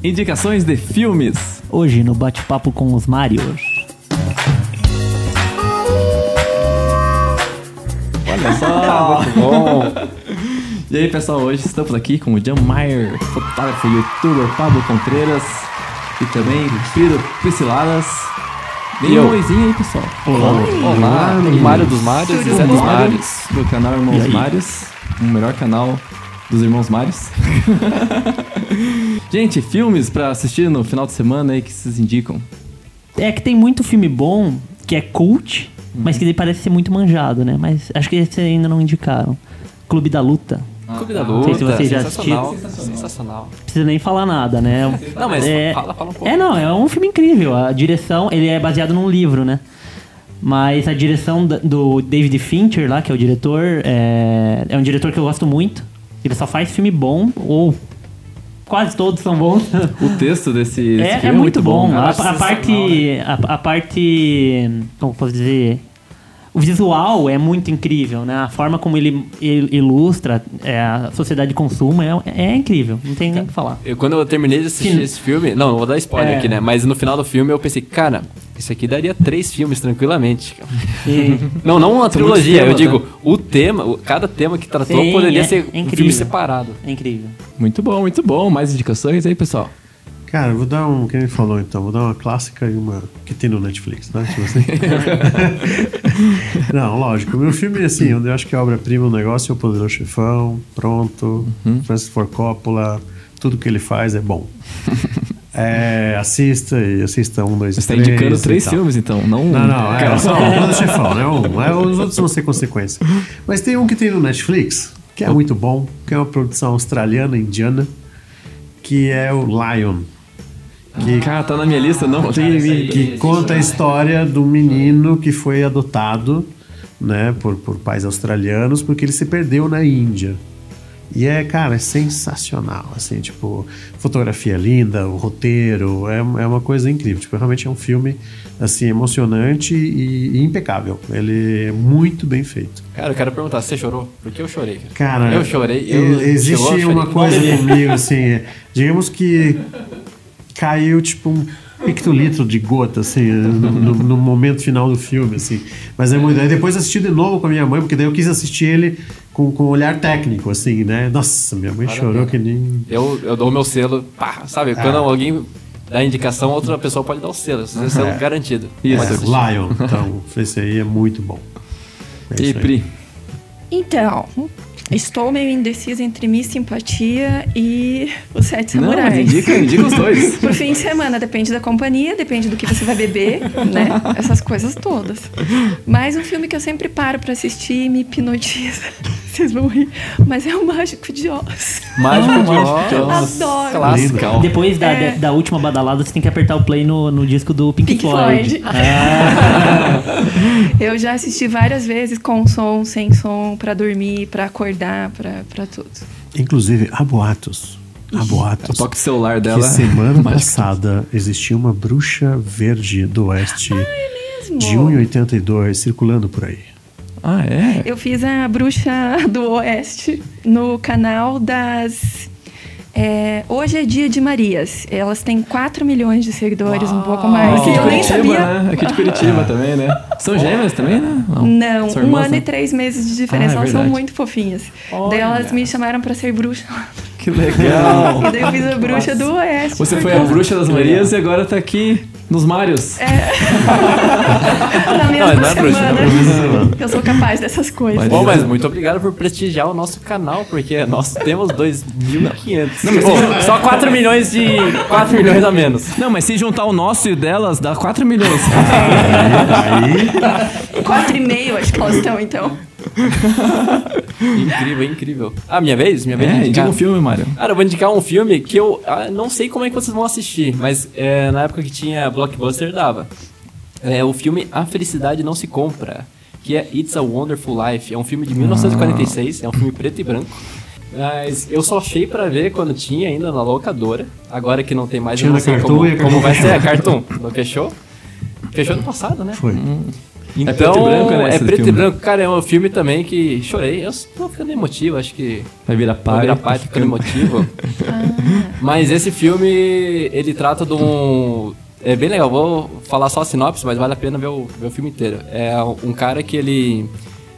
Indicações de filmes. Hoje no bate-papo com os Marios. Olha só, muito bom. E aí, pessoal, hoje estamos aqui com o John Mayer, fotógrafo e youtuber Pablo Contreras e também Pedro Prisciladas. Dê um oizinho aí, pessoal. Olá, o Mário dos Mários, Zé dos Mários, do canal Irmãos Mários, o melhor canal dos Irmãos Mários. Gente, filmes pra assistir no final de semana aí que vocês indicam? É que tem muito filme bom que é cult, mas que parece ser muito manjado, né? Mas acho que esse ainda não indicaram. Clube da Luta. Clube da Luta, sei se vocês já sensacional. Sensacional. Não precisa nem falar nada, né? Não, mas fala um pouco. É um filme incrível. A direção, ele é baseado num livro, né? Mas a direção do David Fincher lá, que é o diretor, é um diretor que eu gosto muito. Ele só faz filme bom, ou quase todos são bons. O texto desse filme é muito bom. Cara. A parte, como posso dizer, o visual é muito incrível, né? A forma como ele ilustra a sociedade de consumo é incrível, não tem nem o que falar. Quando eu terminei de assistir esse filme, não vou dar spoiler aqui, né? Mas no final do filme eu pensei, cara, isso aqui daria 3 filmes tranquilamente. Não uma trilogia, eu digo, o tema, cada tema que tratou poderia ser um filme separado. É incrível. Muito bom. Mais indicações aí, pessoal? Cara, eu vou dar quem ele falou então, vou dar uma clássica e uma que tem no Netflix, né? Tipo assim. Não, lógico, o meu filme, assim, onde eu acho que a obra-prima do negócio é o Poderoso Chefão, pronto, Francis Ford Coppola, tudo que ele faz é bom. Assista 1, 2 e 3. Você está indicando 3 filmes, então, não... Não, só o Poderoso Chefão, né? Os outros vão ser consequência. Mas tem um que tem no Netflix, que é muito bom, que é uma produção australiana, indiana, que é o Lion. Cara, tá na minha lista, não. Que conta a história do menino que foi adotado, né, por pais australianos, porque ele se perdeu na Índia. E é sensacional, assim, tipo, fotografia linda, o roteiro, é uma coisa incrível. Tipo, realmente é um filme, assim, emocionante e impecável. Ele é muito bem feito. Cara, eu quero perguntar, você chorou? Porque eu chorei, cara. Cara, eu chorei. Existe uma coisa comigo, assim, digamos que caiu, tipo, um hectolitro de gota, assim, no momento final do filme, assim. Mas é muito... Aí depois assisti de novo com a minha mãe, porque daí eu quis assistir ele com um olhar técnico, assim, né? Nossa, minha mãe chorou que nem... Eu dou o meu selo, pá, sabe? Quando alguém dá indicação, outra pessoa pode dar o selo. Esse é o selo garantido. Isso, Lion. Então, esse aí é muito bom. E Pri? Então... Estou meio indecisa entre Miss Simpatia e Os Sete Samurais. Não, mas indica os dois. Pro fim de semana, depende da companhia, depende do que você vai beber, né? Essas coisas todas. Mas um filme que eu sempre paro pra assistir e me hipnotiza. Vocês vão rir. Mas é o Mágico de Oz. Mágico de Oz. Adoro. Clássico. Depois da última badalada, você tem que apertar o play no disco do Pink Floyd. Eu já assisti várias vezes com som, sem som, pra dormir, pra acordar, pra tudo. Inclusive, há boatos. Toque o celular dela. Que semana passada existia uma bruxa verde do oeste de 1,82 circulando por aí. Ah, é? Eu fiz a Bruxa do Oeste no canal das... hoje é dia de Marias. Elas têm 4 milhões de seguidores, um pouco mais. Aqui de eu nem Curitiba, sabia. né? Aqui de Curitiba também, né? São gêmeas também, né? Não, São 1 irmãs, ano né? e 3 meses de diferença. Elas são verdade. muito fofinhas. Daí elas me chamaram pra ser bruxa. Que legal. E daí eu fiz a Bruxa do Oeste. Você foi a bruxa das Marias e agora tá aqui nos Mários. Na mesma não é bruxa, semana. Eu sou capaz dessas coisas. Bom, mas muito obrigado por prestigiar o nosso canal, porque nós temos 2.500. Só 4 milhões a menos. Não, mas se juntar o nosso e o delas, dá 4 milhões. 4,5 acho que elas estão, então. Incrível. Minha vez de Indica indicar um filme, Mário. Cara, eu vou indicar um filme que eu não sei como é que vocês vão assistir, mas na época que tinha Blockbuster dava. É o filme A Felicidade Não Se Compra, que é It's a Wonderful Life. É um filme de 1946, é um filme preto e branco. Mas eu só achei pra ver quando tinha ainda na locadora. Agora que não tem mais, eu não sei como vai ser a Cartoon. Não fechou? Fechou ano passado, né? Foi. Então, preto e branco, né? É esse preto e filme? branco, cara, é um filme também que chorei. Eu tô ficando emotivo, acho que Vai virar vou pai. virar pai, tô ficando emotivo. Mas esse filme, ele trata de um... É bem legal, vou falar só a sinopse, mas vale a pena ver o filme inteiro. É um cara que ele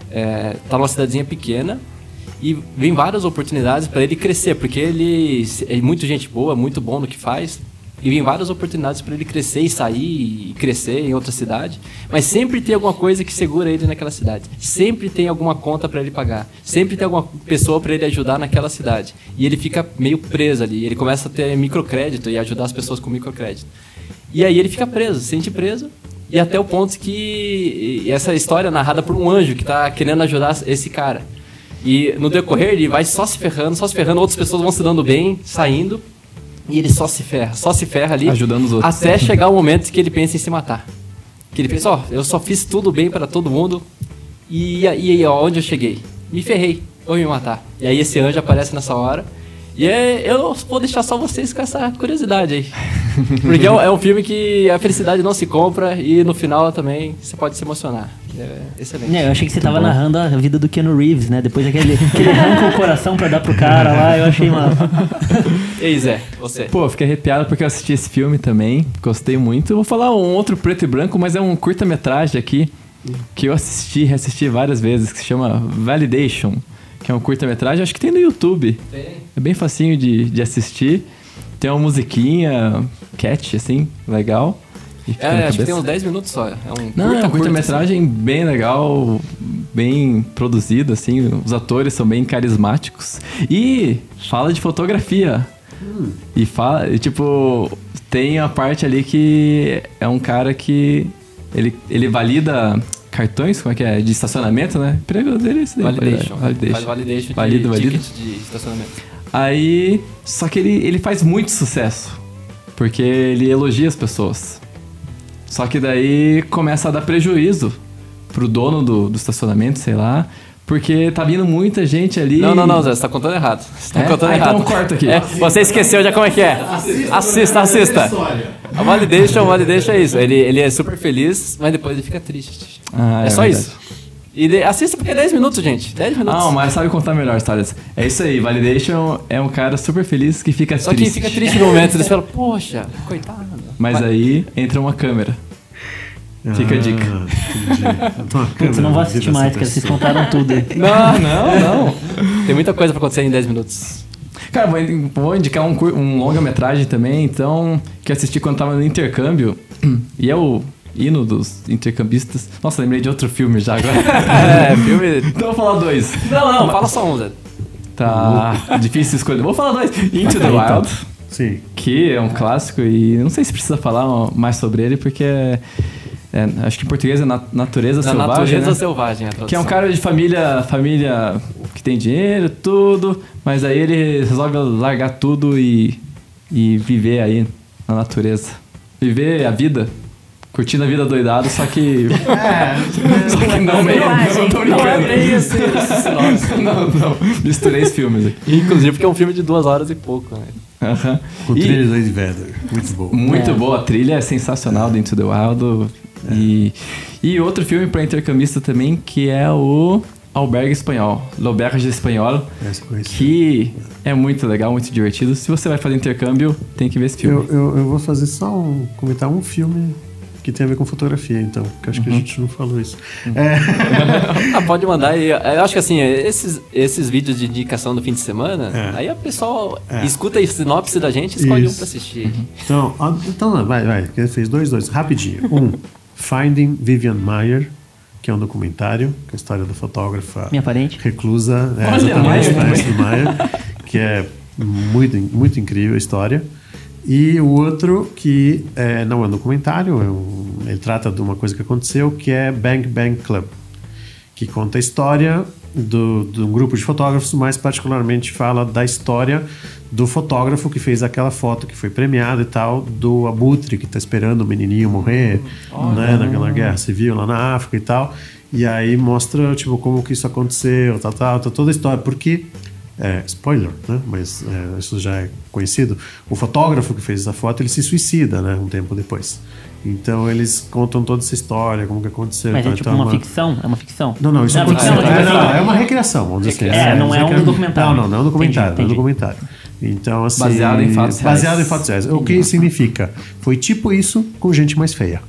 tá numa cidadezinha pequena e vem várias oportunidades para ele crescer, porque ele é muito gente boa, muito bom no que faz. E vem várias oportunidades para ele crescer e sair e crescer em outra cidade. Mas sempre tem alguma coisa que segura ele naquela cidade. Sempre tem alguma conta para ele pagar. Sempre tem alguma pessoa para ele ajudar naquela cidade. E ele fica meio preso ali. Ele começa a ter microcrédito e ajudar as pessoas com microcrédito. E aí ele fica preso, se sente preso. E até o ponto que essa história é narrada por um anjo que está querendo ajudar esse cara. E no decorrer ele vai só se ferrando. Outras pessoas vão se dando bem, saindo. E ele só se ferra ali. Ajudando os outros. Até chegar o momento que ele pensa em se matar. Que ele pensa, eu só fiz tudo bem para todo mundo. E aí, onde eu cheguei? Me ferrei, vou me matar. E aí esse anjo aparece nessa hora. E eu vou deixar só vocês com essa curiosidade aí. Porque é um filme que a felicidade não se compra e no final também você pode se emocionar. É excelente. Eu achei que você tava narrando a vida do Keanu Reeves, né? Depois que ele arranca o coração pra dar pro cara lá, eu achei massa. Ei, Zé, você. Pô, eu fiquei arrepiado porque eu assisti esse filme também. Gostei muito. Eu vou falar um outro preto e branco, mas é um curta-metragem aqui que eu reassisti várias vezes, que se chama Validation, que é um curta-metragem, acho que tem no YouTube. É bem facinho de assistir. Tem uma musiquinha catchy, assim, legal. E fica na Acho que cabeça. tem uns 10 minutos só. É um Não, é um curta, curta-metragem bem legal, bem produzido, assim. Os atores são bem carismáticos. E fala de fotografia. E fala, tipo, tem a parte ali que é um cara que ele valida cartões, como é que é? De estacionamento, né? O emprego dele é esse daí. Validation. Validation. Faz validation Valida. de ticket de estacionamento. Aí, só que ele faz muito sucesso, porque ele elogia as pessoas. Só que daí começa a dar prejuízo pro dono do estacionamento, sei lá, porque tá vindo muita gente ali. Não, Zé, você tá contando errado. Você tá contando errado. Então corta aqui. Você esqueceu já como é que é. Assista. A validation é isso. Ele é super feliz, mas depois ele fica triste. É só verdade. isso. E assista porque é 10 minutos, gente. 10 minutos. Não, mas sabe contar melhor histórias. É isso aí, Validation é um cara super feliz que fica Só triste. que fica triste no momento. Eles falam, poxa, coitado. Mas aí entra uma câmera. Fica a dica. Putz, eu não vou assistir mais, porque vocês contaram tudo aí. Não. Tem muita coisa pra acontecer em 10 minutos. Cara, vou indicar um longa-metragem também, então, que eu assisti quando tava no intercâmbio. E é o hino dos intercambistas. Nossa, lembrei de outro filme já agora. Filme... Então vou falar dois. Não, fala só um, Zé. Tá difícil escolher. Vou falar dois. Into the Wild, Sim. que é um clássico e não sei se precisa falar mais sobre ele, porque acho que em português é Natureza Selvagem, Natureza né? Selvagem, a tradução. Que é um cara de família que tem dinheiro, tudo, mas aí ele resolve largar tudo e viver aí na natureza. Viver a vida, curtindo a vida doidado, só que... só que não meio... Não tô brincando. Não, misturei os filmes aqui. Inclusive porque é um filme de 2 horas e pouco, né? Aham. Com trilha do Eddie Vedder. Muito bom. Muito boa, a trilha é sensacional do Into the Wild. E outro filme para intercambista também, que é o Albergue Espanhol, L'Auberge Espanhol, Essa eu conheci. que é muito legal, muito divertido. Se você vai fazer intercâmbio, tem que ver esse filme. Eu vou fazer só comentar um filme que tem a ver com fotografia, então, porque acho que a gente não falou isso. Pode mandar aí. Eu acho que assim, esses vídeos de indicação do fim de semana, aí a pessoa escuta a sinopse da gente e escolhe Isso. um pra assistir. Então vai. Ele fez dois, rapidinho. Finding Vivian Maier, que é um documentário, que é a história da fotógrafa Minha parente. reclusa, Olha, exatamente, Maier. parece do Maier, que é muito, muito incrível a história. E o outro que não é um documentário, ele trata de uma coisa que aconteceu, que é Bang Bang Club, que conta a história de um grupo de fotógrafos, mas particularmente fala da história do fotógrafo que fez aquela foto que foi premiada e tal, do Abutre, que está esperando o menininho morrer, né, naquela guerra civil lá na África e tal. E aí mostra, tipo, como que isso aconteceu, tal, toda a história. Porque spoiler, né? Mas isso já é conhecido. O fotógrafo que fez essa foto, ele se suicida, né? Um tempo depois. Então eles contam toda essa história, como que aconteceu. Mas então, é tipo uma ficção? É uma ficção? Não, isso aconteceu. É uma recriação, vamos dizer assim. Não é um documentário. Não é um documentário, Entendi. é um documentário. Então, assim... Baseado em fatos reais. Baseado em fatos reais. O que significa? Foi tipo isso com gente mais feia.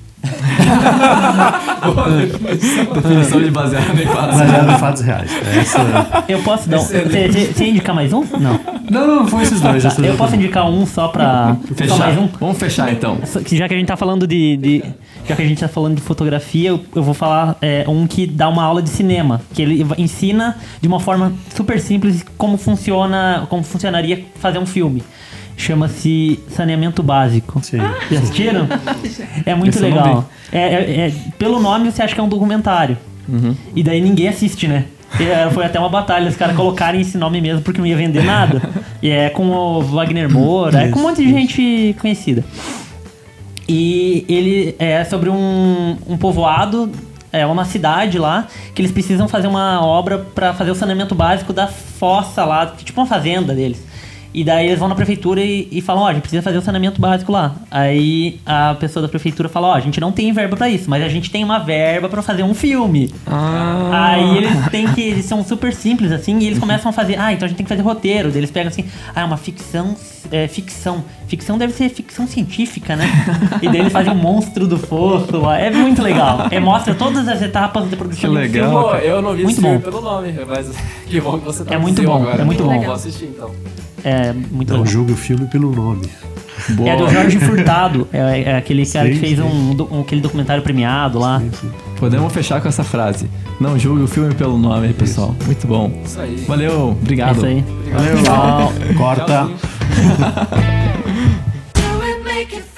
Definição de baseado em fatos. Baseado em fatos reais. Eu posso dar um... Você ia indicar mais um? Não. Não foi esses dois. Eu posso indicar um só pra... Fechar. Só mais um? Vamos fechar então. Já que a gente tá falando já que a gente tá falando de fotografia, eu vou falar um que dá uma aula de cinema, que ele ensina de uma forma super simples como funcionaria fazer um filme. Chama-se Saneamento Básico. Sim. Já assistiram? É muito Esse eu não legal. Pelo nome você acha que é um documentário. E daí ninguém assiste, né? Foi até uma batalha os caras colocarem esse nome mesmo porque não ia vender nada. E é com o Wagner Moura, é com um monte de gente conhecida. E ele é sobre um povoado, uma cidade lá, que eles precisam fazer uma obra pra fazer o saneamento básico da fossa lá, tipo uma fazenda deles. E daí eles vão na prefeitura e falam, a gente precisa fazer o saneamento básico lá. Aí a pessoa da prefeitura fala, a gente não tem verba pra isso, mas a gente tem uma verba pra fazer um filme. Aí eles são super simples, assim, e eles começam a fazer, então a gente tem que fazer roteiro. Daí eles pegam assim, é uma ficção. Ficção deve ser ficção científica, né? E daí eles fazem um monstro do fosso lá. É muito legal. Mostra todas as etapas da produção. Que legal. Eu não vi Muito esse filme bom. pelo nome, mas que bom que você tá muito bom, agora. é muito bom. Vou assistir então. É muito Não legal. julgue o filme pelo nome. Boa. É do Jorge Furtado. É aquele cara que Sim, fez sim. aquele documentário premiado lá. Podemos fechar com essa frase. Não julgue o filme pelo nome, pessoal. Muito bom. Isso aí. Valeu, É obrigado. isso aí. Valeu. Tchau. Corta. Tchauzinho. Do it, make it